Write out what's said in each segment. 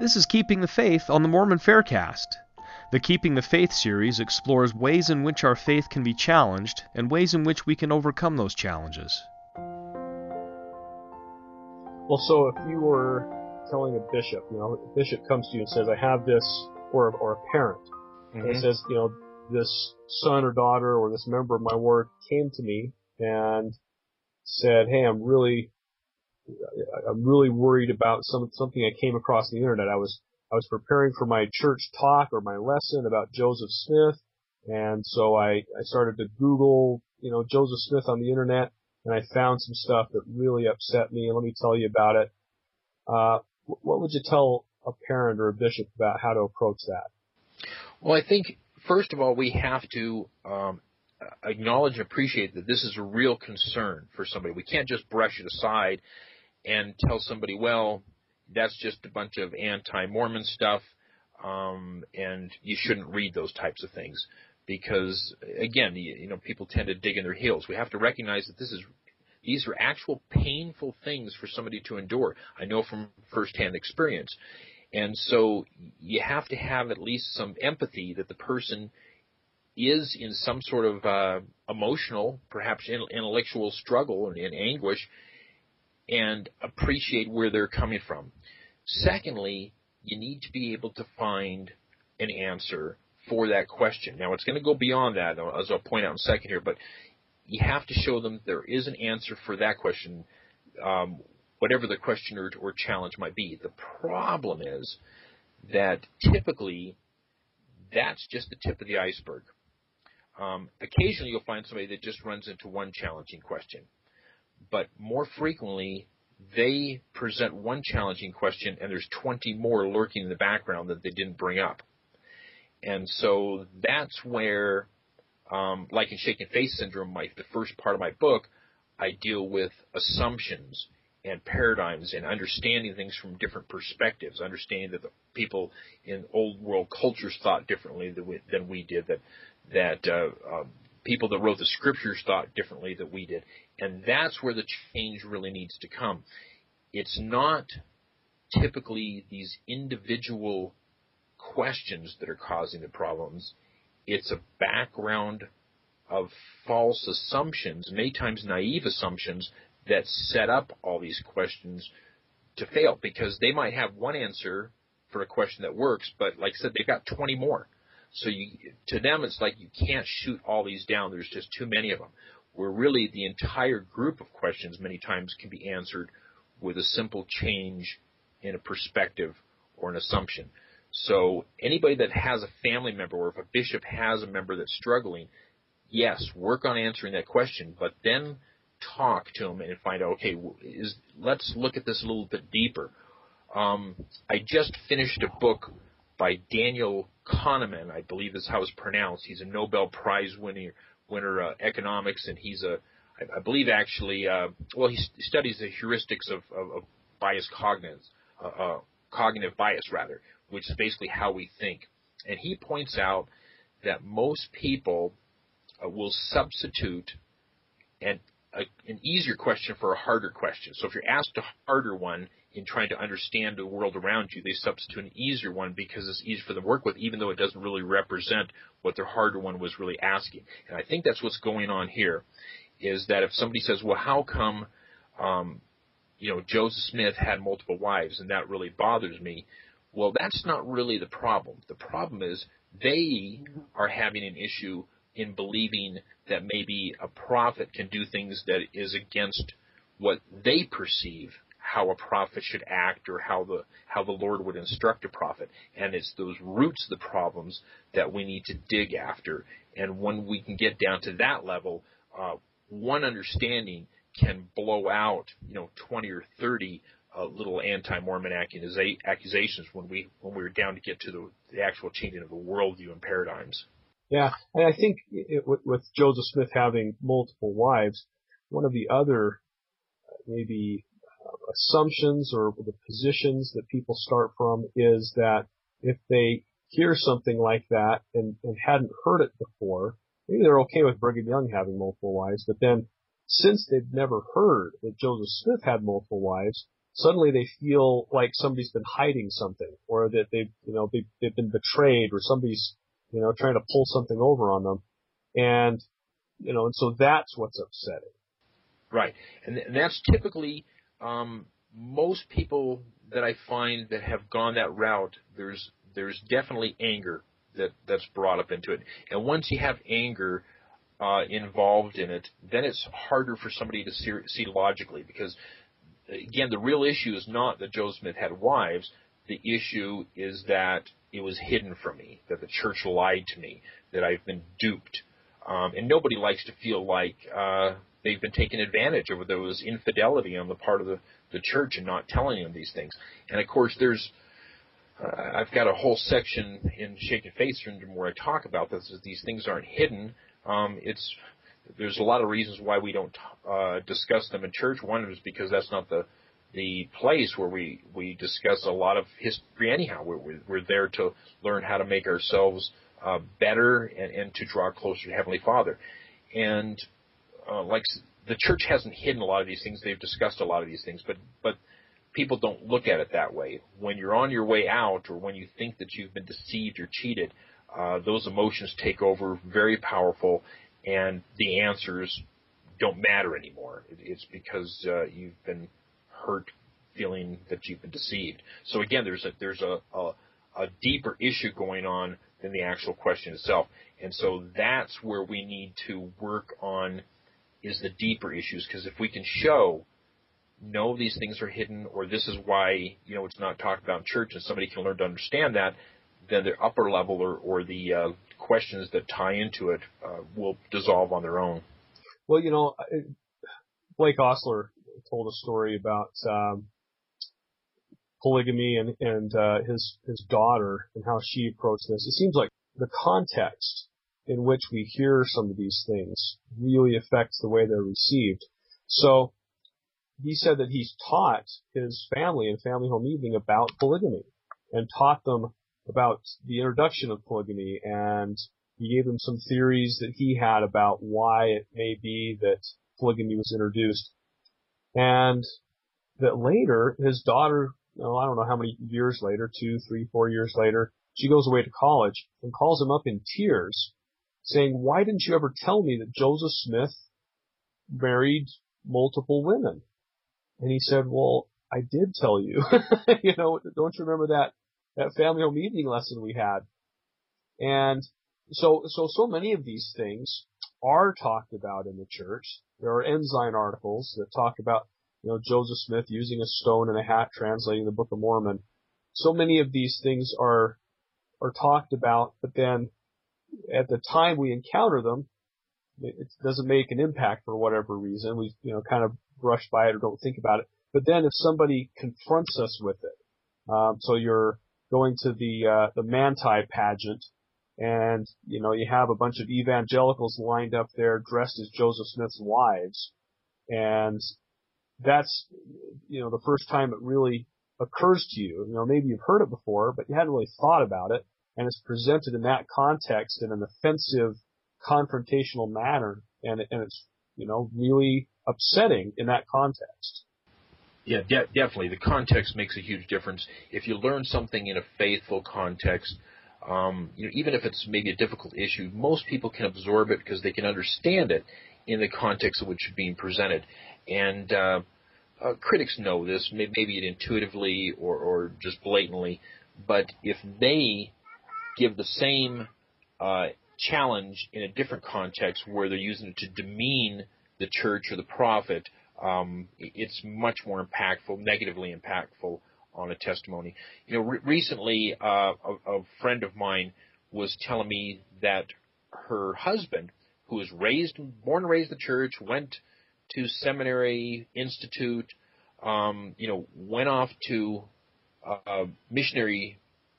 This is Keeping the Faith on the Mormon Faircast. The Keeping the Faith series explores ways in which our faith can be challenged and ways in which we can overcome those challenges. Well, so if you were telling a bishop, a bishop comes to you and says, I have this, or a parent, and it says, this son or daughter or this member of my ward came to me and said, hey, I'm really worried about something I came across on the internet. I was preparing for my church talk or my lesson about Joseph Smith, and so I started to Google, Joseph Smith on the internet, and I found some stuff that really upset me, and let me tell you about it. What would you tell a parent or a bishop about how to approach that? Well, I think, first of all, we have to acknowledge and appreciate that this is a real concern for somebody. We can't just brush it aside and tell somebody, well, that's just a bunch of anti-Mormon stuff, and you shouldn't read those types of things. Because, again, people tend to dig in their heels. We have to recognize that these are actual painful things for somebody to endure. I know from firsthand experience. And so you have to have at least some empathy that the person is in some sort of emotional, perhaps intellectual struggle and anguish, and appreciate where they're coming from. Secondly, you need to be able to find an answer for that question. Now, it's going to go beyond that, as I'll point out in a second here, but you have to show them there is an answer for that question, whatever the question or challenge might be. The problem is that typically that's just the tip of the iceberg. Occasionally you'll find somebody that just runs into one challenging question, but more frequently they present one challenging question and there's 20 more lurking in the background that they didn't bring up. And so that's where, like in Shaken Faith Syndrome, the first part of my book, I deal with assumptions and paradigms and understanding things from different perspectives, understanding that the people in old world cultures thought differently than we did, that people that wrote the scriptures thought differently than we did. And that's where the change really needs to come. It's not typically these individual questions that are causing the problems. It's a background of false assumptions, many times naive assumptions, that set up all these questions to fail, because they might have one answer for a question that works, but like I said, they've got 20 more. So to them, it's like you can't shoot all these down. There's just too many of them. Where really the entire group of questions many times can be answered with a simple change in a perspective or an assumption. So anybody that has a family member, or if a bishop has a member that's struggling, yes, work on answering that question, but then talk to them and find out, okay, let's look at this a little bit deeper. I just finished a book by Daniel Kahneman, I believe is how it's pronounced. He's a Nobel Prize winner economics, and he's I believe actually, he studies the heuristics of bias cognitive bias rather, which is basically how we think. And he points out that most people will substitute an easier question for a harder question. So if you're asked a harder one in trying to understand the world around you, they substitute an easier one because it's easier for them to work with, even though it doesn't really represent what their harder one was really asking. And I think that's what's going on here, is that if somebody says, well, how come, Joseph Smith had multiple wives and that really bothers me? Well, that's not really the problem. The problem is they are having an issue in believing that maybe a prophet can do things that is against what they perceive how a prophet should act, or how the Lord would instruct a prophet. And it's those roots of the problems that we need to dig after. And when we can get down to that level, one understanding can blow out 20 or 30 little anti-Mormon accusations when we're down to get to the actual changing of the worldview and paradigms. Yeah, and I think with Joseph Smith having multiple wives, one of the other maybe assumptions or the positions that people start from is that if they hear something like that and hadn't heard it before, maybe they're okay with Brigham Young having multiple wives, but then since they've never heard that Joseph Smith had multiple wives, suddenly they feel like somebody's been hiding something, or that they've been betrayed, or somebody's, trying to pull something over on them. And so that's what's upsetting. Right. And that's typically, most people that I find that have gone that route, there's definitely anger that's brought up into it. And once you have anger involved in it, then it's harder for somebody to see logically, because, again, the real issue is not that Joe Smith had wives. The issue is that it was hidden from me, that the church lied to me, that I've been duped. And nobody likes to feel like they've been taken advantage of, or there was infidelity on the part of the church in not telling them these things. And, of course, I've got a whole section in Shaken Faith Syndrome where I talk about this, that these things aren't hidden. There's a lot of reasons why we don't discuss them in church. One is because that's not the place where we discuss a lot of history anyhow. We're there to learn how to make ourselves better and to draw closer to Heavenly Father. And like the church hasn't hidden a lot of these things. They've discussed a lot of these things, but people don't look at it that way. When you're on your way out, or when you think that you've been deceived or cheated, those emotions take over, very powerful, and the answers don't matter anymore. It's because you've been hurt, feeling that you've been deceived. So again, there's a deeper issue going on than the actual question itself. And so that's where we need to work on, is the deeper issues, because if we can show, no, these things are hidden, or this is why, it's not talked about in church, and somebody can learn to understand that, then the upper level or the questions that tie into it will dissolve on their own. Well, Blake Ostler told a story about polygamy and his daughter and how she approached this. It seems like the context in which we hear some of these things really affects the way they're received. So he said that he's taught his family in Family Home Evening about polygamy, and taught them about the introduction of polygamy, and he gave them some theories that he had about why it may be that polygamy was introduced. And that later, his daughter, I don't know how many years later, 2, 3, 4 years later, she goes away to college and calls him up in tears, saying, "Why didn't you ever tell me that Joseph Smith married multiple women?" And he said, "Well, I did tell you." Don't you remember that Family Home Evening lesson we had? And so many of these things are talked about in the church. There are Ensign articles that talk about, Joseph Smith using a stone and a hat translating the Book of Mormon. So many of these things are talked about, but then at the time we encounter them, it doesn't make an impact for whatever reason. We, kind of brush by it or don't think about it. But then if somebody confronts us with it, so you're going to the Manti pageant, and, you have a bunch of evangelicals lined up there dressed as Joseph Smith's wives, and that's, the first time it really occurs to you. Maybe you've heard it before, but you hadn't really thought about it, and it's presented in that context in an offensive, confrontational manner, and it's, really upsetting in that context. Yeah, definitely. The context makes a huge difference. If you learn something in a faithful context, even if it's maybe a difficult issue, most people can absorb it because they can understand it in the context in which it's being presented. And critics know this, maybe it intuitively or just blatantly, but if they give the same challenge in a different context where they're using it to demean the church or the prophet, it's much more impactful, negatively impactful on a testimony. Recently, a friend of mine was telling me that her husband, who was born and raised in the church, went to seminary, institute, went off to missionary,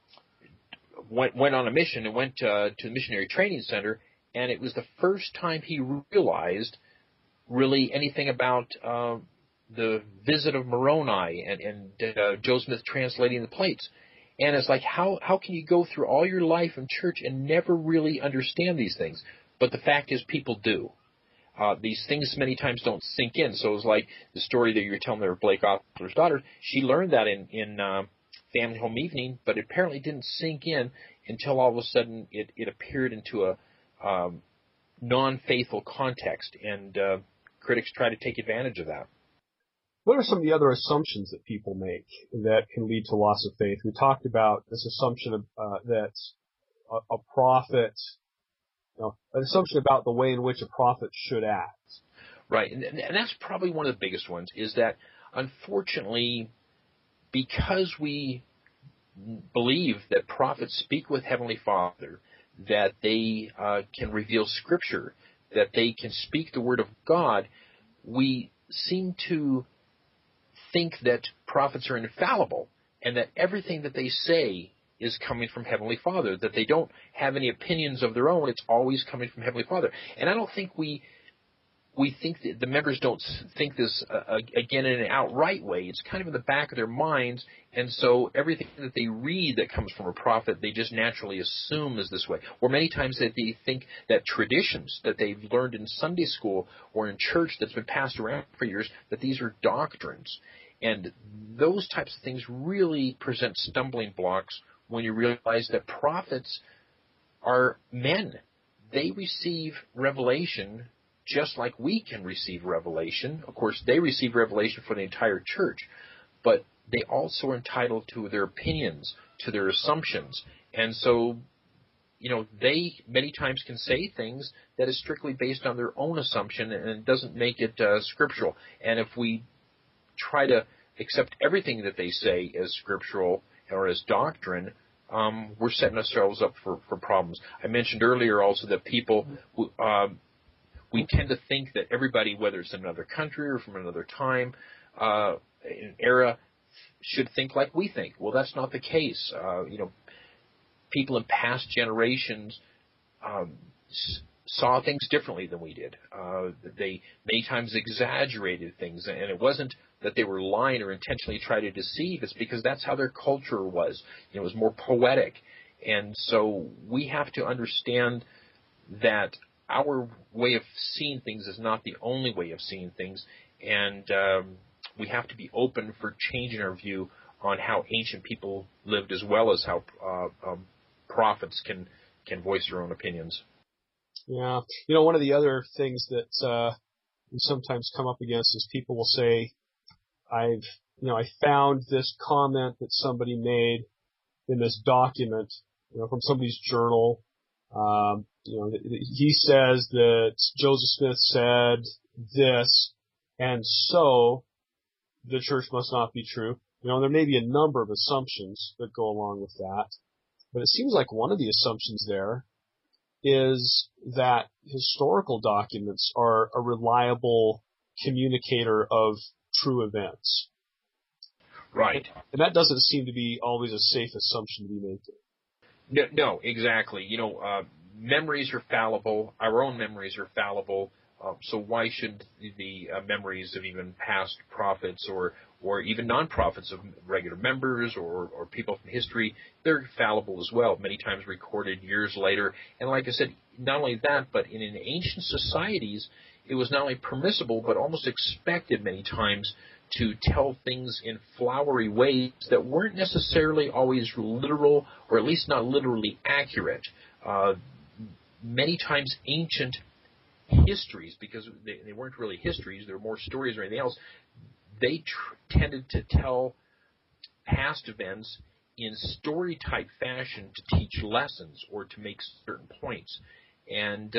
went on a mission and went to the missionary training center, and it was the first time he realized really anything about the visit of Moroni and Joe Smith translating the plates. And it's like, how can you go through all your life in church and never really understand these things? But the fact is, people do. these things many times don't sink in. So it was like the story that you were telling there of Blake Ostler's daughter. She learned that in Family Home Evening, but it apparently didn't sink in until all of a sudden it appeared into a non-faithful context, and critics try to take advantage of that. What are some of the other assumptions that people make that can lead to loss of faith? We talked about this assumption of, that a prophet, an assumption about the way in which a prophet should act. Right, and that's probably one of the biggest ones, is that unfortunately, because we believe that prophets speak with Heavenly Father, that they can reveal Scripture, that they can speak the Word of God, we seem to think that prophets are infallible and that everything that they say is coming from Heavenly Father, that they don't have any opinions of their own. It's always coming from Heavenly Father. And I don't think we think that the members don't think this, again, in an outright way. It's kind of in the back of their minds, and so everything that they read that comes from a prophet, they just naturally assume is this way. Or many times that they think that traditions that they've learned in Sunday school or in church that's been passed around for years, that these are doctrines. And those types of things really present stumbling blocks when you realize that prophets are men. They receive revelation just like we can receive revelation. Of course, they receive revelation for the entire church, but they also are entitled to their opinions, to their assumptions. And so, they many times can say things that is strictly based on their own assumption, and it doesn't make it scriptural. And if we try to accept everything that they say as scriptural or as doctrine, we're setting ourselves up for problems. I mentioned earlier also that people we tend to think that everybody, whether it's in another country or from another time, an era, should think like we think. Well, that's not the case. People in past generations saw things differently than we did. They many times exaggerated things, and it wasn't that they were lying or intentionally trying to deceive. It's because that's how their culture was. It was more poetic. And so we have to understand that our way of seeing things is not the only way of seeing things, and we have to be open for changing our view on how ancient people lived, as well as how prophets can voice their own opinions. Yeah. One of the other things that we sometimes come up against is people will say, I found this comment that somebody made in this document, from somebody's journal. He says that Joseph Smith said this, and so the church must not be true. There may be a number of assumptions that go along with that, but it seems like one of the assumptions there is that historical documents are a reliable communicator of true events. Right. And that doesn't seem to be always a safe assumption to be making. No, exactly. Memories are fallible. Our own memories are fallible. So why should the memories of even past prophets or even non-prophets of regular members or people from history, they're fallible as well, many times recorded years later. And like I said, not only that, but in ancient societies, it was not only permissible but almost expected many times to tell things in flowery ways that weren't necessarily always literal, or at least not literally accurate. Many times ancient histories, because they weren't really histories, they were more stories or anything else, they tended to tell past events in story-type fashion to teach lessons or to make certain points. And,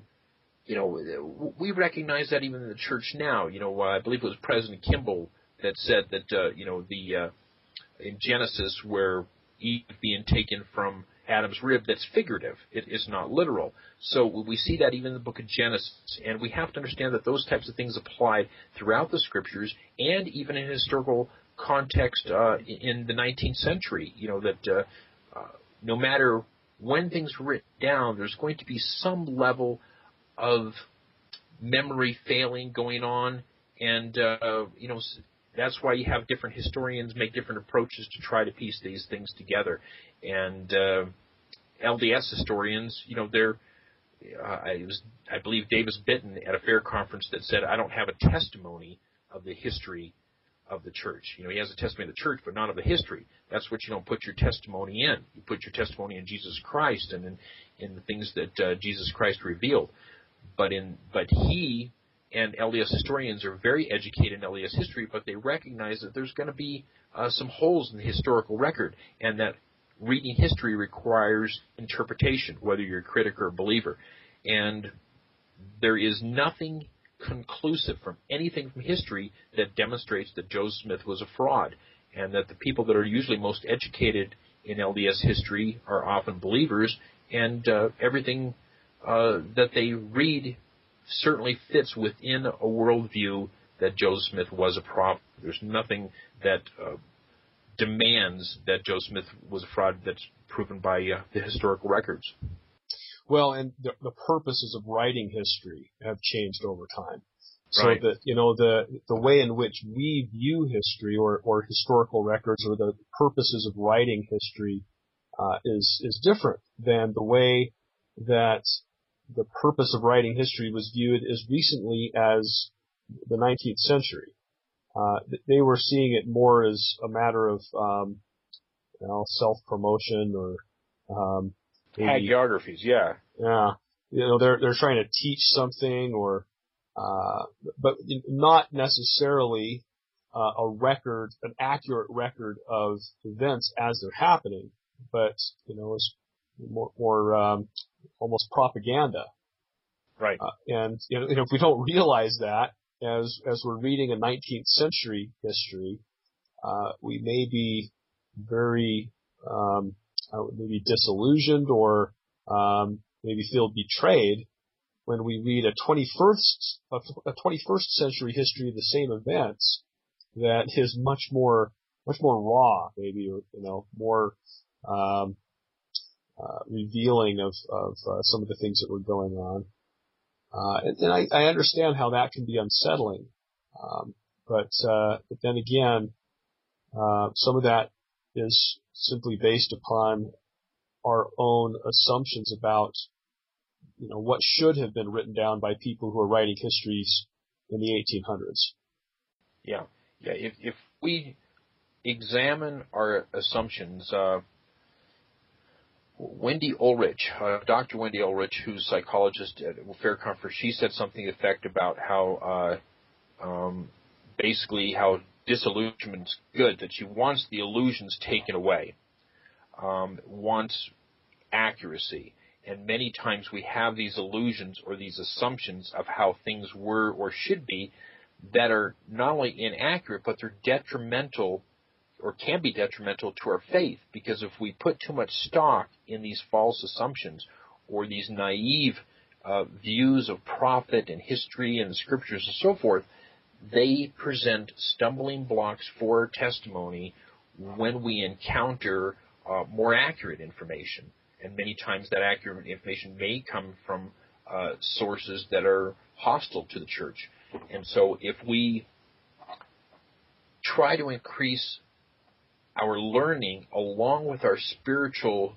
we recognize that even in the church now. I believe it was President Kimball that said that, in Genesis, where Eve being taken from Adam's rib, that's figurative. It is not literal. So we see that even in the book of Genesis, and we have to understand that those types of things apply throughout the Scriptures and even in historical context in the 19th century. That no matter when things were written down, there's going to be some level of memory failing going on, and that's why you have different historians make different approaches to try to piece these things together. And LDS historians, I believe Davis Bitton at a fair conference that said, I don't have a testimony of the history of the church. He has a testimony of the church, but not of the history. That's what you don't put your testimony in. You put your testimony in Jesus Christ and in the things that Jesus Christ revealed. But he and LDS historians are very educated in LDS history, but they recognize that there's going to be some holes in the historical record, and that reading history requires interpretation, whether you're a critic or a believer. And there is nothing conclusive from anything from history that demonstrates that Joseph Smith was a fraud, and that the people that are usually most educated in LDS history are often believers, and everything that they read certainly fits within a worldview that Joseph Smith was a prophet. There's nothing that demands that Joseph Smith was a fraud that's proven by the historical records. Well, and the purposes of writing history have changed over time. So Right. that, the way in which we view history or historical records or the purposes of writing history is different than the way that the purpose of writing history was viewed as recently as the 19th century. They were seeing it more as a matter of self-promotion or Hagiographies, yeah. yeah, they're trying to teach something or but not necessarily an accurate record of events as they're happening, but it's more almost propaganda. Right. And if we don't realize that as we're reading a 19th century history, we may be very maybe disillusioned or maybe feel betrayed when we read a 21st century history of the same events that is much more raw, maybe, or more revealing of some of the things that were going on. And I understand how that can be unsettling. But then again, some of that is simply based upon our own assumptions about, what should have been written down by people who are writing histories in the 1800s. Yeah. If we examine our assumptions, Wendy Ulrich, Dr. Wendy Ulrich, who's a psychologist at Fair Conference, she said something to the effect about how basically how disillusionment's good, that she wants the illusions taken away, wants accuracy. And many times we have these illusions or these assumptions of how things were or should be that are not only inaccurate, but they're detrimental or can be detrimental to our faith, because if we put too much stock in these false assumptions or these naive views of prophet and history and scriptures and so forth, they present stumbling blocks for our testimony when we encounter more accurate information. And many times that accurate information may come from sources that are hostile to the church. And so if we try to increase our learning along with our spiritual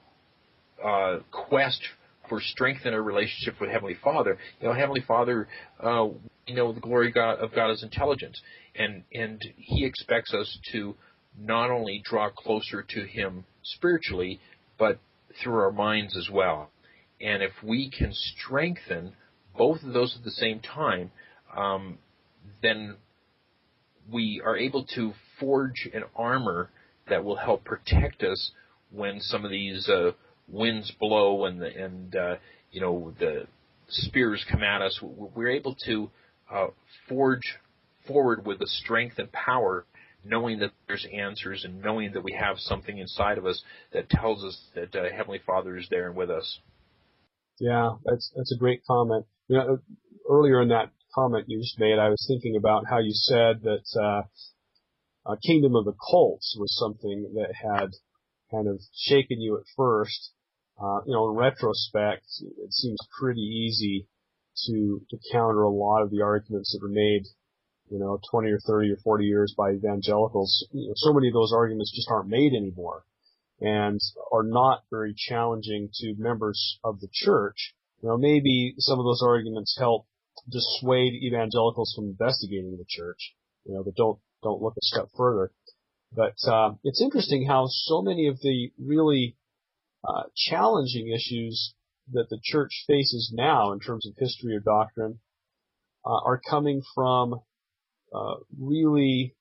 quest for strengthening our relationship with Heavenly Father, Heavenly Father, the glory of God is intelligence. And He expects us to not only draw closer to Him spiritually, but through our minds as well. And if we can strengthen both of those at the same time, then we are able to forge an armor that will help protect us when some of these winds blow and the spears come at us. We're able to forge forward with the strength and power, knowing that there's answers and knowing that we have something inside of us that tells us that Heavenly Father is there and with us. Yeah, that's a great comment. Earlier in that comment you just made, I was thinking about how you said that Kingdom of the Cults was something that had kind of shaken you at first. In retrospect, it seems pretty easy to counter a lot of the arguments that were made 20 or 30 or 40 years by evangelicals. So many of those arguments just aren't made anymore and are not very challenging to members of the church. maybe some of those arguments help dissuade evangelicals from investigating the church, that don't look a step further. But it's interesting how so many of the really challenging issues that the church faces now in terms of history or doctrine are coming from really,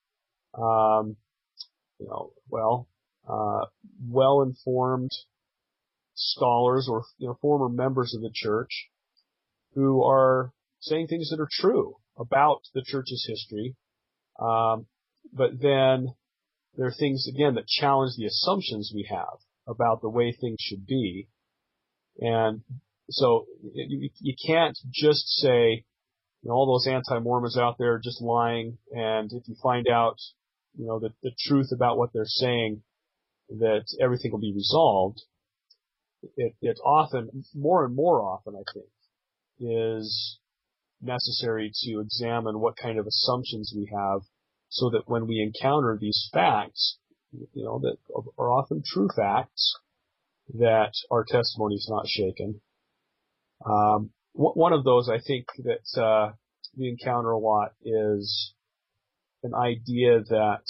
well-informed scholars or former members of the church who are saying things that are true about the church's history, but then there are things again that challenge the assumptions we have about the way things should be, and so you can't just say all those anti-Mormons out there are just lying, and if you find out the truth about what they're saying, that everything will be resolved. It often, more and more often, I think, is necessary to examine what kind of assumptions we have so that when we encounter these facts, that are often true facts, that our testimony is not shaken. One of those I think that we encounter a lot is an idea that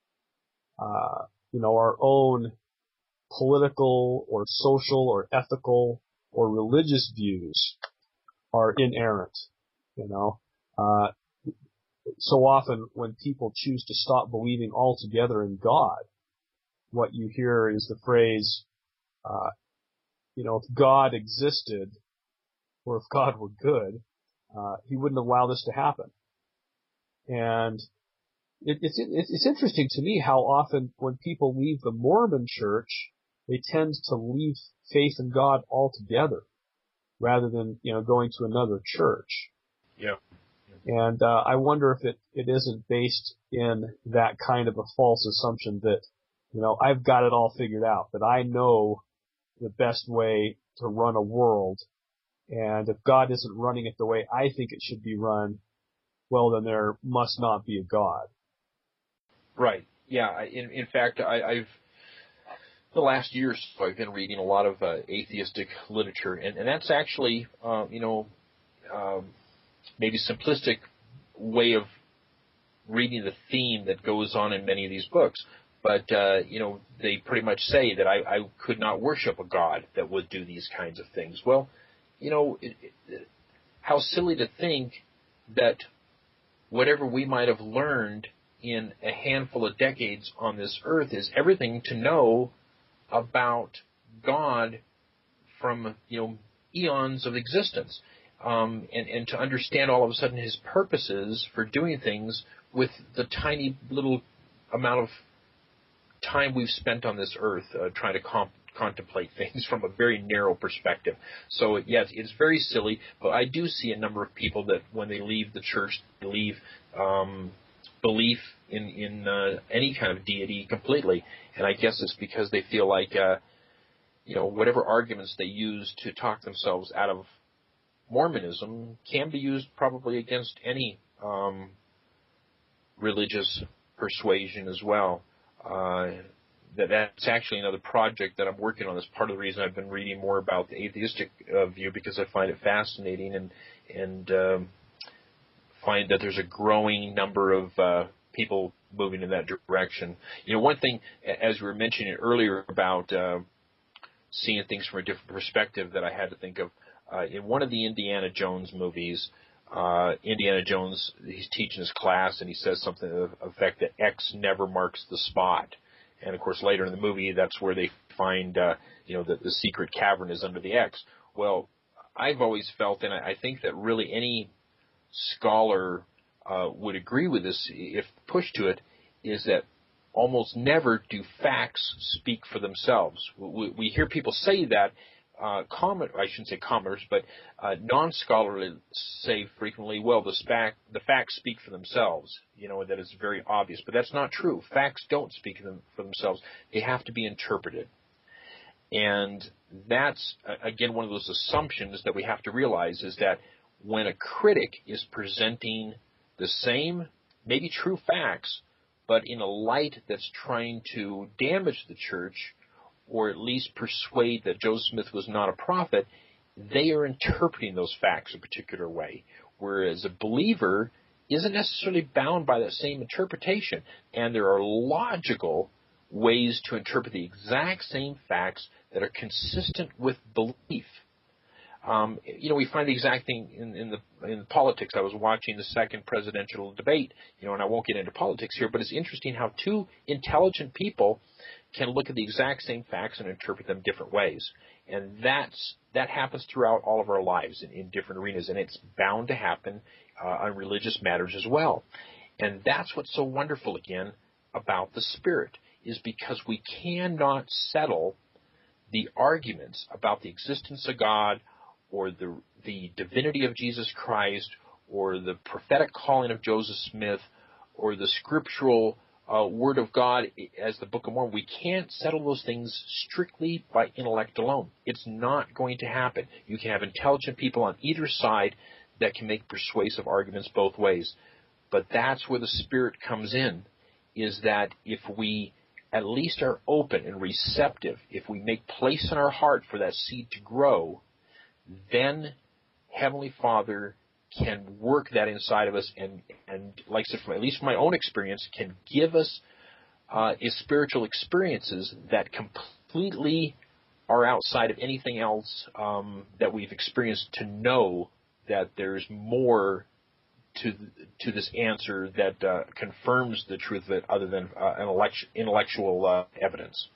our own political or social or ethical or religious views are inerrant. So often when people choose to stop believing altogether in God, what you hear is the phrase, if God existed or if God were good, he wouldn't allow this to happen. And it's interesting to me how often when people leave the Mormon church, they tend to leave faith in God altogether rather than, going to another church. Yeah. And I wonder if it isn't based in that kind of a false assumption that, I've got it all figured out, that I know the best way to run a world, and if God isn't running it the way I think it should be run, well, then there must not be a God. Right. Yeah. In fact, I've the last year or so I've been reading a lot of atheistic literature, and that's actually maybe simplistic way of reading the theme that goes on in many of these books. But they pretty much say that I could not worship a God that would do these kinds of things. Well, how silly to think that whatever we might have learned in a handful of decades on this earth is everything to know about God from eons of existence, and to understand all of a sudden his purposes for doing things with the tiny little amount of time we've spent on this earth trying to contemplate things from a very narrow perspective. So yes, it's very silly, but I do see a number of people that when they leave the church, they leave belief in any kind of deity completely, and I guess it's because they feel like whatever arguments they use to talk themselves out of Mormonism can be used probably against any religious persuasion as well. That's actually another project that I'm working on. That's part of the reason I've been reading more about the atheistic view, because I find it fascinating and find that there's a growing number of people moving in that direction. One thing, as we were mentioning earlier about seeing things from a different perspective that I had to think of, in one of the Indiana Jones movies, Indiana Jones, he's teaching his class and he says something to the effect that X never marks the spot. And of course later in the movie, that's where they find, that the secret cavern is under the X. Well, I've always felt, and I think that really any scholar would agree with this if pushed to it, is that almost never do facts speak for themselves. We hear people say that, I shouldn't say commoners, but non-scholarly say frequently, well, the facts speak for themselves, that it's very obvious. But that's not true. Facts don't speak for themselves. They have to be interpreted. And that's, again, one of those assumptions that we have to realize, is that when a critic is presenting the same, maybe true facts, but in a light that's trying to damage the church, or at least persuade that Joseph Smith was not a prophet, they are interpreting those facts a particular way, whereas a believer isn't necessarily bound by that same interpretation. And there are logical ways to interpret the exact same facts that are consistent with belief. We find the exact thing in politics. I was watching the second presidential debate, and I won't get into politics here, but it's interesting how two intelligent people can look at the exact same facts and interpret them different ways. And that happens throughout all of our lives in different arenas, and it's bound to happen on religious matters as well. And that's what's so wonderful, again, about the Spirit, is because we cannot settle the arguments about the existence of God or the divinity of Jesus Christ or the prophetic calling of Joseph Smith or the scriptural Word of God as the Book of Mormon. We can't settle those things strictly by intellect alone. It's not going to happen. You can have intelligent people on either side that can make persuasive arguments both ways. But that's where the Spirit comes in, is that if we at least are open and receptive, if we make place in our heart for that seed to grow, then Heavenly Father can work that inside of us and like I said, from at least my own experience, can give us spiritual experiences that completely are outside of anything else that we've experienced, to know that there's more to this answer that confirms the truth of it other than intellectual evidence.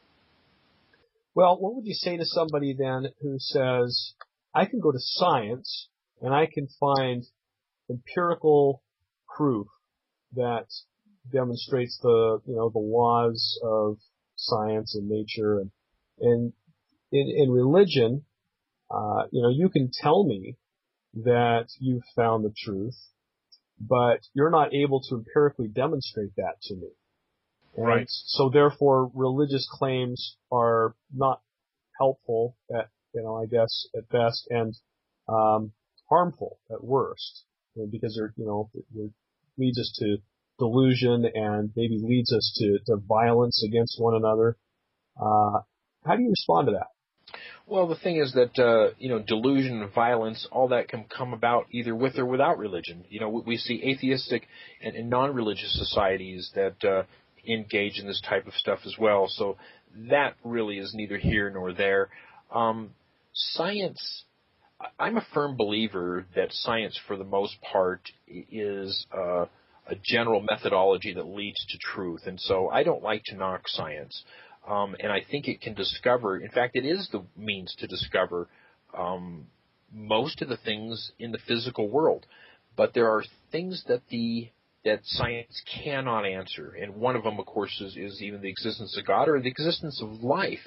Well, what would you say to somebody then who says, I can go to science and I can find empirical proof that demonstrates the laws of science and nature, and in religion, you can tell me that you've found the truth, but you're not able to empirically demonstrate that to me. And right. So therefore, religious claims are not helpful at at best, and harmful at worst, because it leads us to delusion and maybe leads us to violence against one another. How do you respond to that? Well, the thing is that, delusion and violence, all that can come about either with or without religion. We see atheistic and non-religious societies that engage in this type of stuff as well. So that really is neither here nor there. Science, I'm a firm believer that science, for the most part, is a general methodology that leads to truth. And so I don't like to knock science. And I think it can discover, in fact, it is the means to discover most of the things in the physical world. But there are things that science cannot answer. And one of them, of course, is even the existence of God or the existence of life.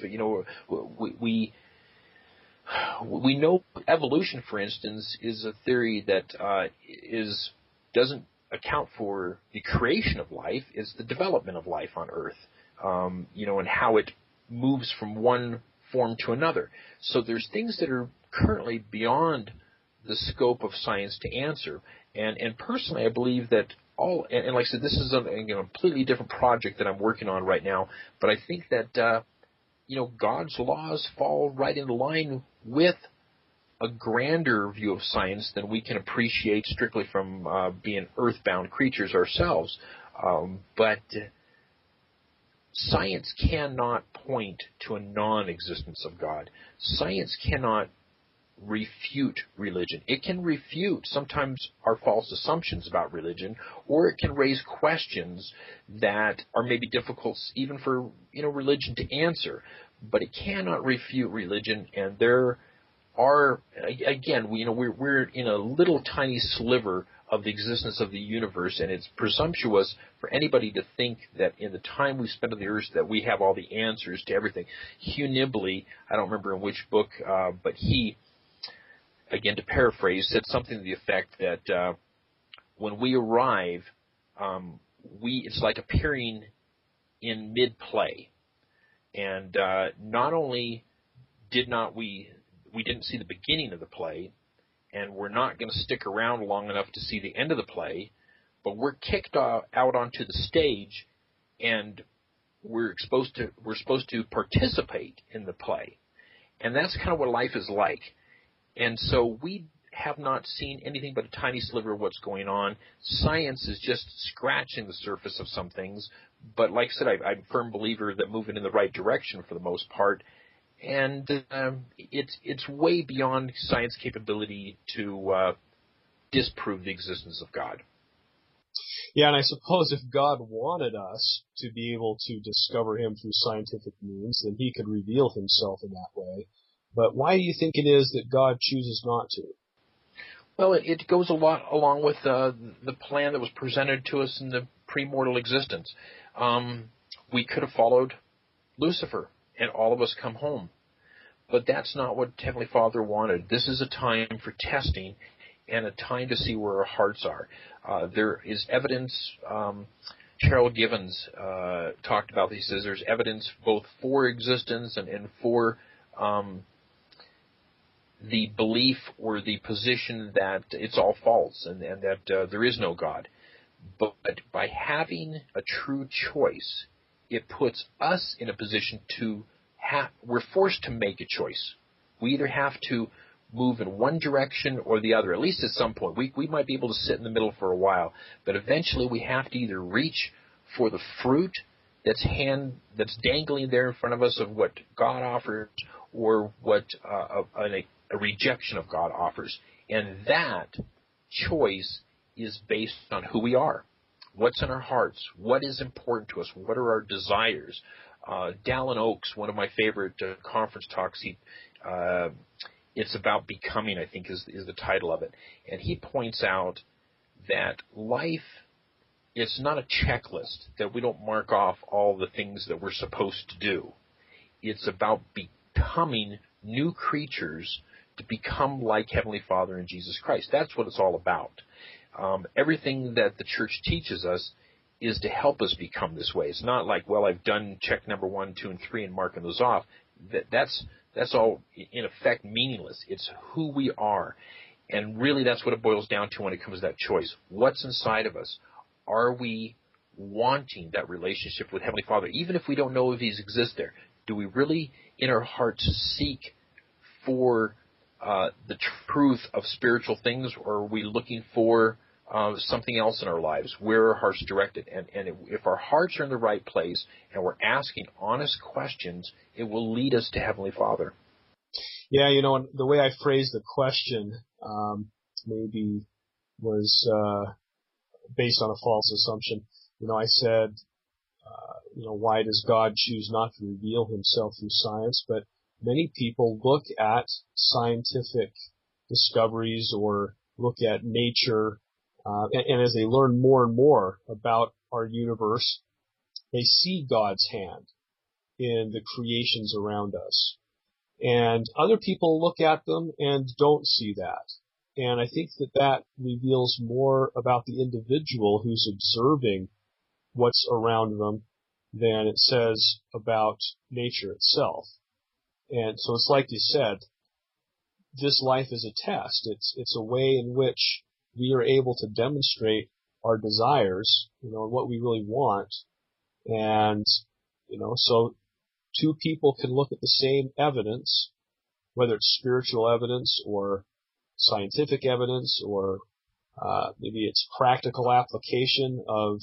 We know evolution, for instance, is a theory that doesn't account for the creation of life. It's the development of life on Earth, and how it moves from one form to another. So there's things that are currently beyond the scope of science to answer. And personally, I believe that and like I said, this is a completely different project that I'm working on right now, but I think that God's laws fall right in line with a grander view of science than we can appreciate strictly from being earthbound creatures ourselves. But science cannot point to a non-existence of God. Science cannot refute religion. It can refute sometimes our false assumptions about religion, or it can raise questions that are maybe difficult even for religion to answer. But it cannot refute religion, and there are, again, we're in a little tiny sliver of the existence of the universe, and it's presumptuous for anybody to think that in the time we spend on the earth that we have all the answers to everything. Hugh Nibley, I don't remember in which book, but he, again, to paraphrase, said something to the effect that when we arrive, it's like appearing in mid-play. And not only we didn't see the beginning of the play, and we're not going to stick around long enough to see the end of the play, but we're kicked out onto the stage, and we're supposed to participate in the play. And that's kind of what life is like. And so we have not seen anything but a tiny sliver of what's going on. Science is just scratching the surface of some things. But like I said, I'm a firm believer that moving in the right direction for the most part. And it's way beyond science capability to disprove the existence of God. Yeah, and I suppose if God wanted us to be able to discover him through scientific means, then he could reveal himself in that way. But why do you think it is that God chooses not to? Well, it goes a lot along with the plan that was presented to us in the premortal existence. We could have followed Lucifer and all of us come home. But that's not what Heavenly Father wanted. This is a time for testing and a time to see where our hearts are. There is evidence, Charles Givens talked about this. He says there's evidence both for existence and for the belief or the position that it's all false and that there is no God. But by having a true choice, it puts us in a position to we're forced to make a choice. We either have to move in one direction or the other, at least at some point. We might be able to sit in the middle for a while, but eventually we have to either reach for the fruit that's dangling there in front of us of what God offers or what a rejection of God offers. And that choice is based on who we are. What's in our hearts? What is important to us? What are our desires? Dallin Oaks, one of my favorite conference talks, it's about becoming, I think, is the title of it. And he points out that life is not a checklist, that we don't mark off all the things that we're supposed to do. It's about becoming new creatures to become like Heavenly Father and Jesus Christ. That's what it's all about. Everything that the church teaches us is to help us become this way. It's not like, well, I've done check number 1, 2, and 3 and marking those off. That's all, in effect, meaningless. It's who we are. And really that's what it boils down to when it comes to that choice. What's inside of us? Are we wanting that relationship with Heavenly Father? Even if we don't know if He exists there, do we really in our hearts seek for the truth of spiritual things, or are we looking for something else in our lives? Where are our hearts directed? And if our hearts are in the right place and we're asking honest questions, it will lead us to Heavenly Father. Yeah, and the way I phrased the question maybe was based on a false assumption. I said, why does God choose not to reveal himself through science? But many people look at scientific discoveries or look at nature, and as they learn more and more about our universe, they see God's hand in the creations around us. And other people look at them and don't see that. And I think that reveals more about the individual who's observing what's around them than it says about nature itself. And so it's like you said, this life is a test. It's a way in which we are able to demonstrate our desires, and what we really want. And, so two people can look at the same evidence, whether it's spiritual evidence or scientific evidence or maybe it's practical application of,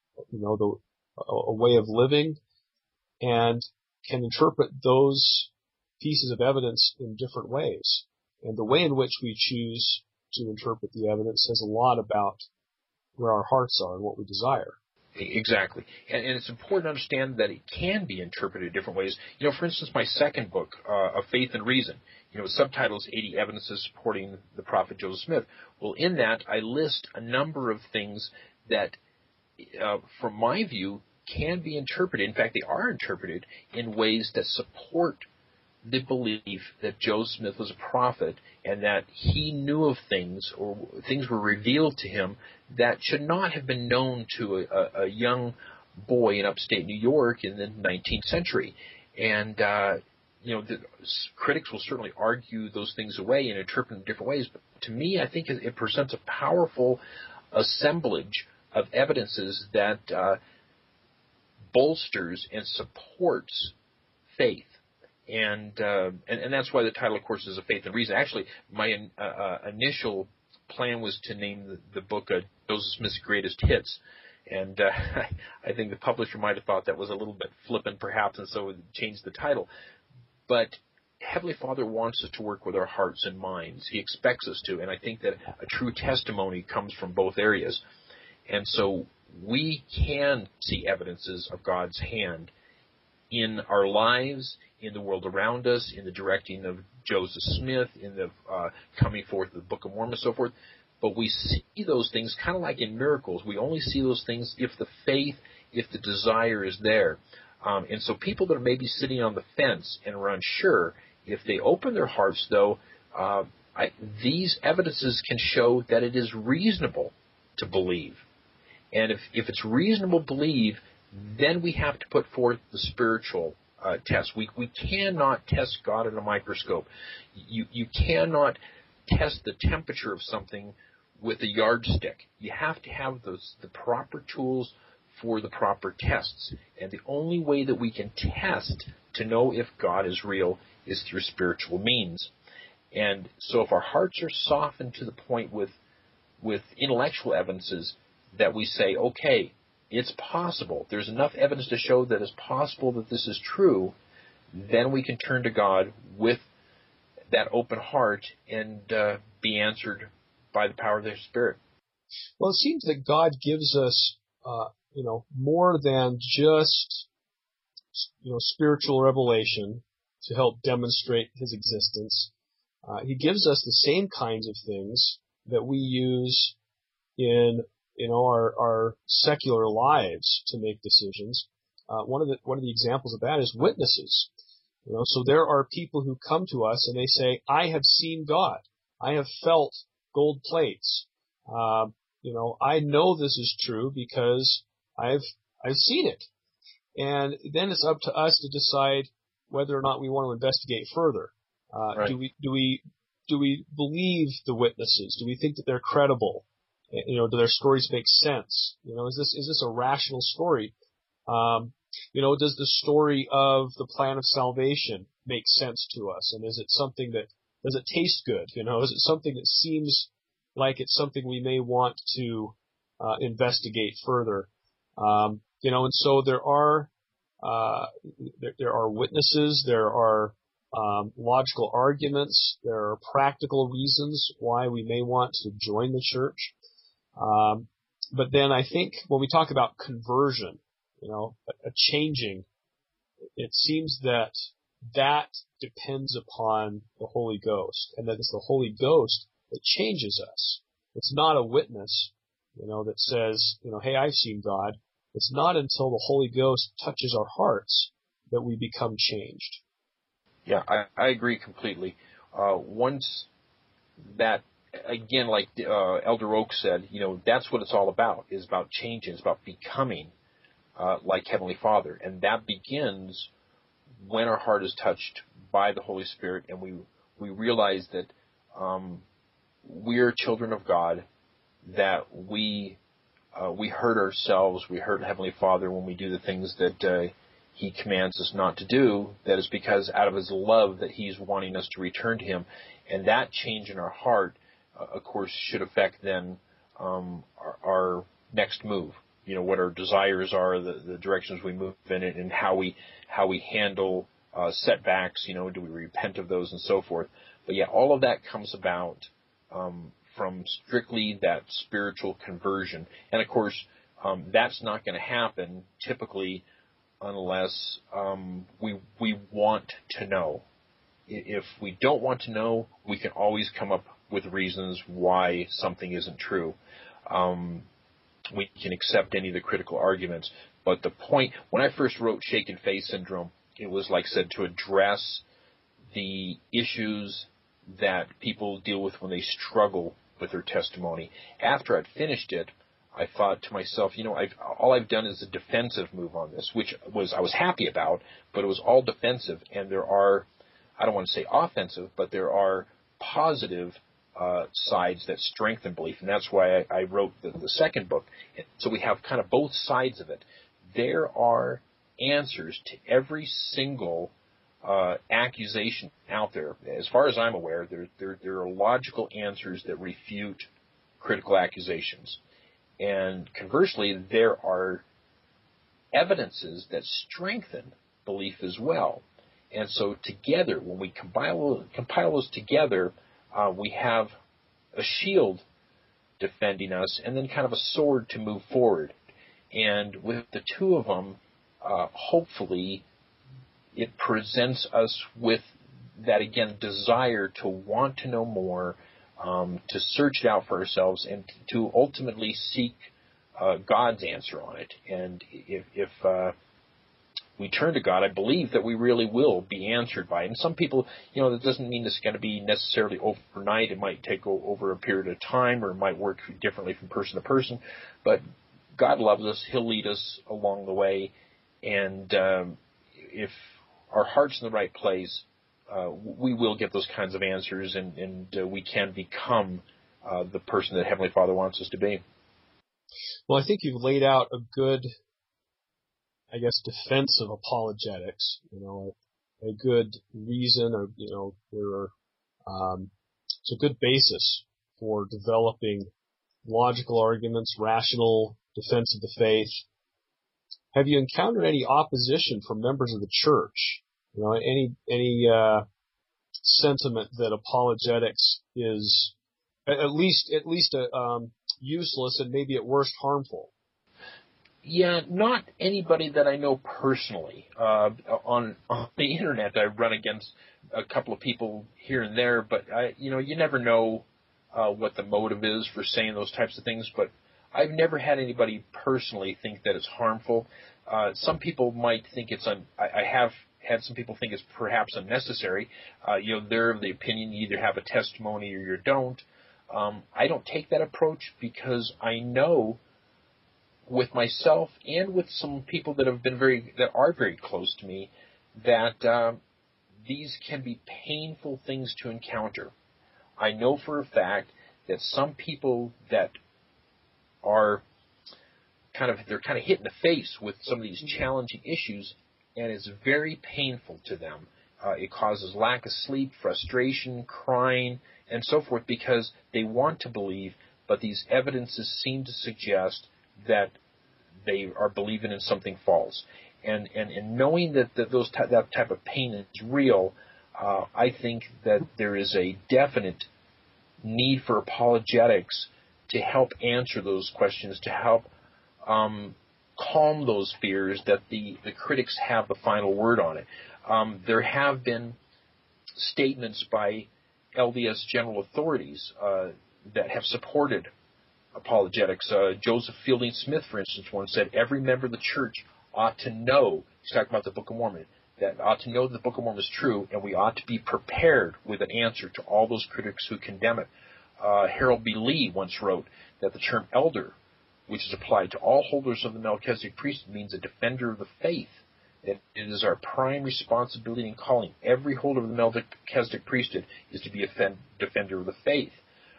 a way of living, and can interpret those pieces of evidence in different ways. And the way in which we choose to interpret the evidence says a lot about where our hearts are and what we desire. Exactly. And it's important to understand that it can be interpreted in different ways. For instance, my second book, Of Faith and Reason, subtitles 80 Evidences Supporting the Prophet Joseph Smith. Well, in that, I list a number of things that, from my view, can be interpreted. In fact, they are interpreted in ways that support the belief that Joseph Smith was a prophet and that he knew of things, or things were revealed to him that should not have been known to a young boy in upstate New York in the 19th century. And, the critics will certainly argue those things away and interpret them in different ways. But to me, I think it presents a powerful assemblage of evidences that bolsters and supports faith. And that's why the title, of course, is A Faith and Reason. Actually, my initial plan was to name the book Joseph Smith's Greatest Hits. And I think the publisher might have thought that was a little bit flippant, perhaps, and so changed the title. But Heavenly Father wants us to work with our hearts and minds. He expects us to, and I think that a true testimony comes from both areas. And so we can see evidences of God's hand in our lives, in the world around us, in the directing of Joseph Smith, in the coming forth of the Book of Mormon, and so forth. But we see those things kind of like in miracles. We only see those things if the faith, if the desire is there. And so people that are maybe sitting on the fence and are unsure, if they open their hearts, though, these evidences can show that it is reasonable to believe. And if it's reasonable to believe, then we have to put forth the spiritual test. We cannot test God in a microscope. You cannot test the temperature of something with a yardstick. You have to have the proper tools for the proper tests. And the only way that we can test to know if God is real is through spiritual means. And so if our hearts are softened to the point with intellectual evidences that we say, okay, it's possible, there's enough evidence to show that it's possible that this is true, then we can turn to God with that open heart and be answered by the power of their Spirit. Well, it seems that God gives us, more than just, spiritual revelation to help demonstrate His existence. He gives us the same kinds of things that we use in our secular lives to make decisions. One of the examples of that is witnesses. So there are people who come to us and they say, I have seen God. I have felt gold plates. I know this is true because I've seen it. And then it's up to us to decide whether or not we want to investigate further. Right. Do we believe the witnesses? Do we think that they're credible? Do their stories make sense? Is this a rational story? Does the story of the plan of salvation make sense to us? And is it something does it taste good? Is it something that seems like it's something we may want to investigate further? And so there are witnesses, there are logical arguments, there are practical reasons why we may want to join the church. But then I think when we talk about conversion, a changing, it seems that depends upon the Holy Ghost, and that it's the Holy Ghost that changes us. It's not a witness, that says, hey, I've seen God. It's not until the Holy Ghost touches our hearts that we become changed. Yeah, I agree completely. Once that, again, like Elder Oak said, that's what it's all about, is about changing. It's about becoming like Heavenly Father. And that begins when our heart is touched by the Holy Spirit and we realize that we're children of God, that we hurt ourselves, we hurt Heavenly Father when we do the things that He commands us not to do. That is because out of His love that He's wanting us to return to Him. And that change in our heart, of course, should affect then our next move. What our desires are, the directions we move in it, and how we handle setbacks. Do we repent of those and so forth? But yeah, all of that comes about from strictly that spiritual conversion. And of course, that's not going to happen typically unless we want to know. If we don't want to know, we can always come up with reasons why something isn't true. We can accept any of the critical arguments. But the point, when I first wrote Shaken Faith Syndrome, it was, like I said, to address the issues that people deal with when they struggle with their testimony. After I'd finished it, I thought to myself, all I've done is a defensive move on this, which I was happy about, but it was all defensive. And there are, I don't want to say offensive, but there are positive sides that strengthen belief, and that's why I wrote the second book. So we have kind of both sides of it. There are answers to every single accusation out there. As far as I'm aware, there are logical answers that refute critical accusations. And conversely, there are evidences that strengthen belief as well. And so together, when we compile those together, we have a shield defending us and then kind of a sword to move forward. And with the two of them, hopefully it presents us with that, again, desire to want to know more, to search it out for ourselves, and to ultimately seek God's answer on it. And if we turn to God, I believe that we really will be answered by it. And some people, that doesn't mean it's going to be necessarily overnight. It might take over a period of time, or it might work differently from person to person. But God loves us. He'll lead us along the way. And if our heart's in the right place, we will get those kinds of answers, and we can become the person that Heavenly Father wants us to be. Well, I think you've laid out a good, defense of apologetics. A good reason, or it's a good basis for developing logical arguments, rational defense of the faith. Have you encountered any opposition from members of the church? Any sentiment that apologetics is at least useless and maybe at worst harmful? Yeah, not anybody that I know personally. On the internet, I run against a couple of people here and there, but you never know what the motive is for saying those types of things. But I've never had anybody personally think that it's harmful. Some people might think I have had some people think it's perhaps unnecessary. They're of the opinion you either have a testimony or you don't. I don't take that approach because I know, with myself and with some people that are very close to me, that these can be painful things to encounter. I know for a fact that some people that are they're kind of hit in the face with some of these challenging issues, and it's very painful to them. It causes lack of sleep, frustration, crying, and so forth, because they want to believe, but these evidences seem to suggest that they are believing in something false. And knowing that that type of pain is real, I think that there is a definite need for apologetics to help answer those questions, to help calm those fears that the critics have the final word on it. There have been statements by LDS general authorities that have supported apologetics. Joseph Fielding Smith, for instance, once said, every member of the church ought to know, he's talking about the Book of Mormon, that ought to know that the Book of Mormon is true, and we ought to be prepared with an answer to all those critics who condemn it. Harold B. Lee once wrote that the term elder, which is applied to all holders of the Melchizedek priesthood, means a defender of the faith. That it is our prime responsibility and calling. Every holder of the Melchizedek priesthood is to be a defender of the faith.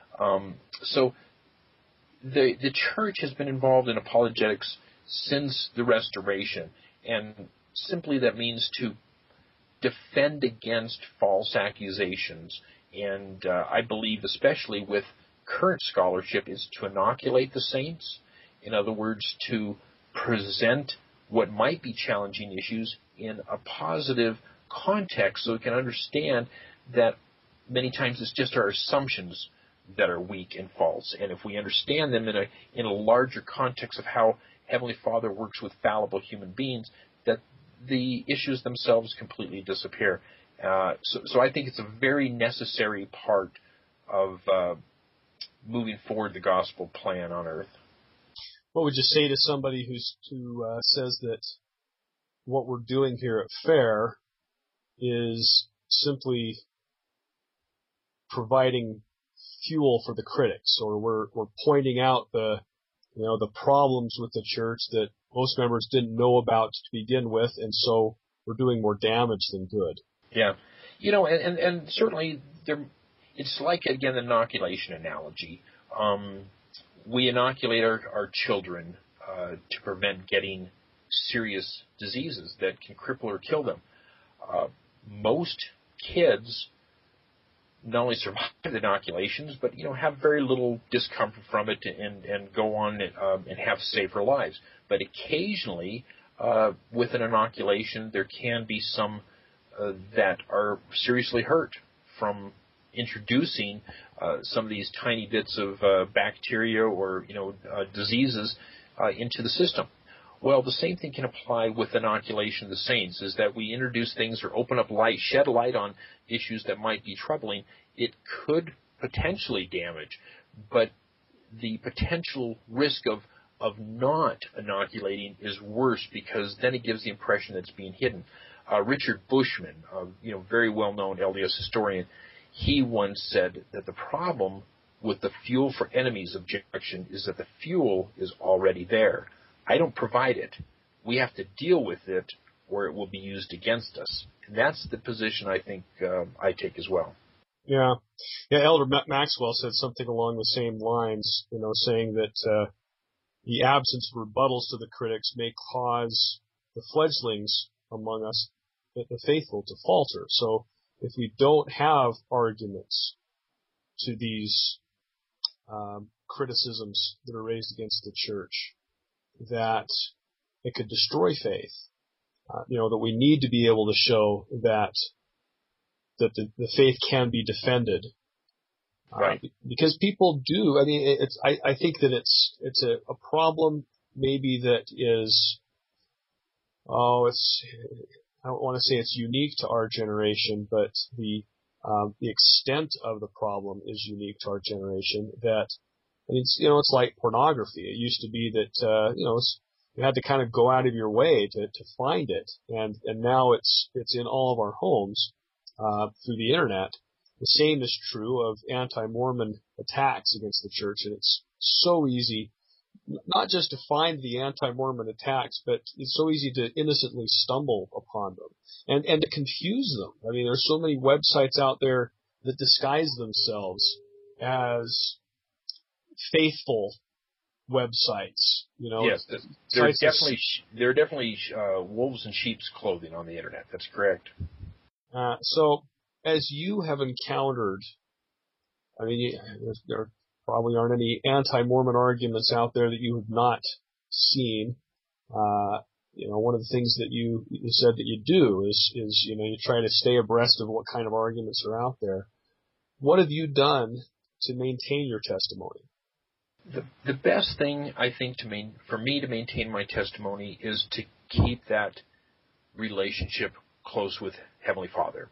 So the church has been involved in apologetics since the Restoration, and simply that means to defend against false accusations. And I believe, especially with current scholarship, is to inoculate the saints. In other words, to present what might be challenging issues in a positive context, so we can understand that many times it's just our assumptions that are weak and false. And if we understand them in a larger context of how Heavenly Father works with fallible human beings, that the issues themselves completely disappear. So I think it's a very necessary part of moving forward the gospel plan on earth. What would you say to somebody who says that what we're doing here at FAIR is simply providing fuel for the critics, or we're pointing out the problems with the church that most members didn't know about to begin with, and so we're doing more damage than good? Yeah, and certainly it's like, again, the inoculation analogy. We inoculate our children to prevent getting serious diseases that can cripple or kill them. most kids not only survive the inoculations, but have very little discomfort from it and go on and have safer lives. But occasionally, with an inoculation, there can be some that are seriously hurt from introducing some of these tiny bits of bacteria or diseases into the system. Well, the same thing can apply with inoculation of the saints, is that we introduce things or open up light, shed light on issues that might be troubling. It could potentially damage, but the potential risk of not inoculating is worse, because then it gives the impression that it's being hidden. Richard Bushman, very well-known LDS historian, he once said that the problem with the fuel for enemies objection is that the fuel is already there. I don't provide it. We have to deal with it, or it will be used against us. And that's the position I think I take as well. Yeah. Elder Maxwell said something along the same lines, saying that the absence of rebuttals to the critics may cause the fledglings among us, the faithful, to falter. So if we don't have arguments to these criticisms that are raised against the church, that it could destroy faith. That we need to be able to show that the faith can be defended. Right. Because people do. I mean, I think that it's a problem maybe that is, I don't want to say it's unique to our generation, but the extent of the problem is unique to our generation. That, it's like pornography. It used to be that, you had to kind of go out of your way to find it. And now it's in all of our homes, through the internet. The same is true of anti-Mormon attacks against the church. And it's so easy, not just to find the anti-Mormon attacks, but it's so easy to innocently stumble upon them and to confuse them. I mean, there's so many websites out there that disguise themselves as faithful websites. Yes, there are definitely wolves in sheep's clothing on the internet. That's correct. So, as you have encountered, there probably aren't any anti-Mormon arguments out there that you have not seen. One of the things that you said that you do is you try to stay abreast of what kind of arguments are out there. What have you done to maintain your testimony? The best thing, I think, for me to maintain my testimony is to keep that relationship close with Heavenly Father.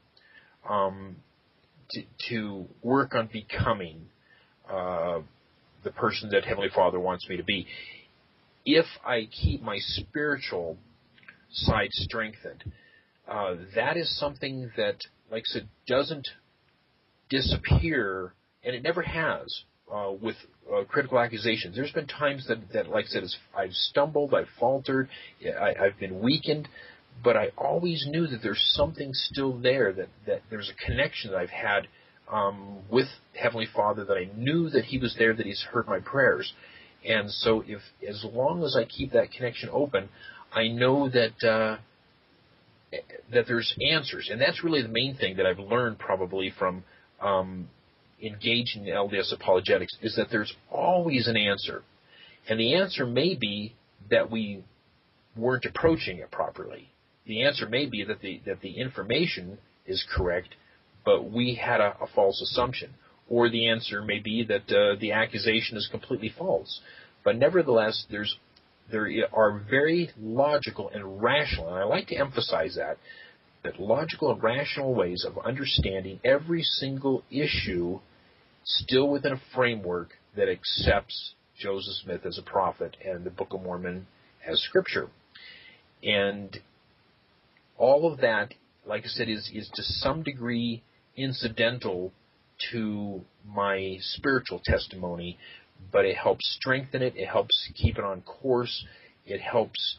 To work on becoming the person that Heavenly Father wants me to be. If I keep my spiritual side strengthened, that is something that, like I said, doesn't disappear, and it never has with critical accusations. There's been times that like I said, I've stumbled, I've faltered, I've been weakened, but I always knew that there's something still there, that there's a connection that I've had with Heavenly Father, that I knew that He was there, that He's heard my prayers. And so as long as I keep that connection open, I know that there's answers. And that's really the main thing that I've learned probably from engaging in LDS apologetics, is that there's always an answer. And the answer may be that we weren't approaching it properly. The answer may be that the information is correct, but we had a false assumption. Or the answer may be that the accusation is completely false. But nevertheless, there are very logical and rational, and I like to emphasize that logical and rational ways of understanding every single issue still within a framework that accepts Joseph Smith as a prophet and the Book of Mormon as Scripture. And all of that, like I said, is to some degree incidental to my spiritual testimony, but it helps strengthen it. It helps keep it on course. It helps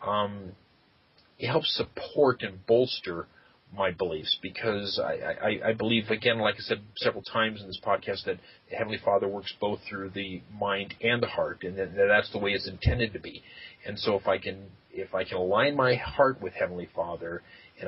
support and bolster my beliefs, because I believe, again, like I said several times in this podcast, that the Heavenly Father works both through the mind and the heart, and that's the way it's intended to be. And so if I can align my heart with Heavenly Father, and I can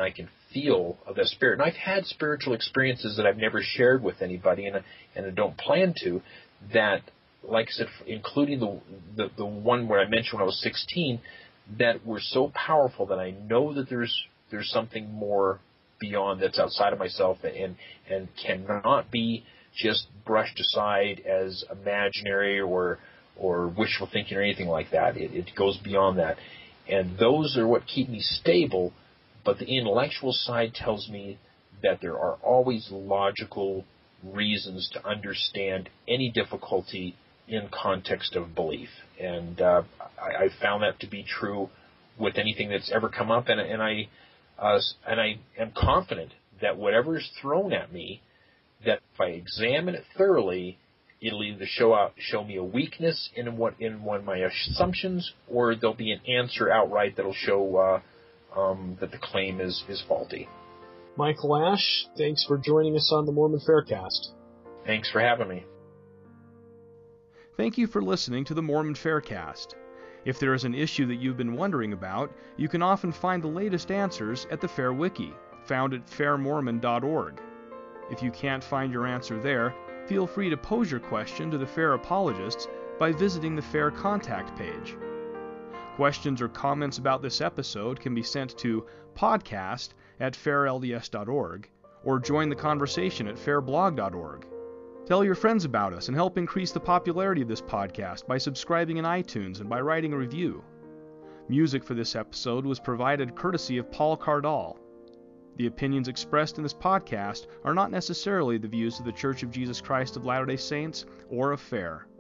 feel of the Spirit. And I've had spiritual experiences that I've never shared with anybody, and I don't plan to, that, like I said, including the one where I mentioned when I was 16, that were so powerful that I know that there's something more beyond, that's outside of myself, and cannot be just brushed aside as imaginary or wishful thinking or anything like that. It goes beyond that. And those are what keep me stable, but the intellectual side tells me that there are always logical reasons to understand any difficulty in context of belief. And I found that to be true with anything that's ever come up, and I am confident that whatever is thrown at me, that if I examine it thoroughly, it'll either show me a weakness in one of my assumptions, or there'll be an answer outright that'll show that the claim is faulty. Michael Ash, thanks for joining us on the Mormon Faircast. Thanks for having me. Thank you for listening to the Mormon Faircast. If there is an issue that you've been wondering about, you can often find the latest answers at the Fair Wiki, found at fairmormon.org. If you can't find your answer there, feel free to pose your question to the Fair apologists by visiting the Fair contact page. Questions or comments about this episode can be sent to podcast@fairlds.org or join the conversation at fairblog.org. Tell your friends about us and help increase the popularity of this podcast by subscribing in iTunes and by writing a review. Music for this episode was provided courtesy of Paul Cardall. The opinions expressed in this podcast are not necessarily the views of the Church of Jesus Christ of Latter-day Saints or of Fair.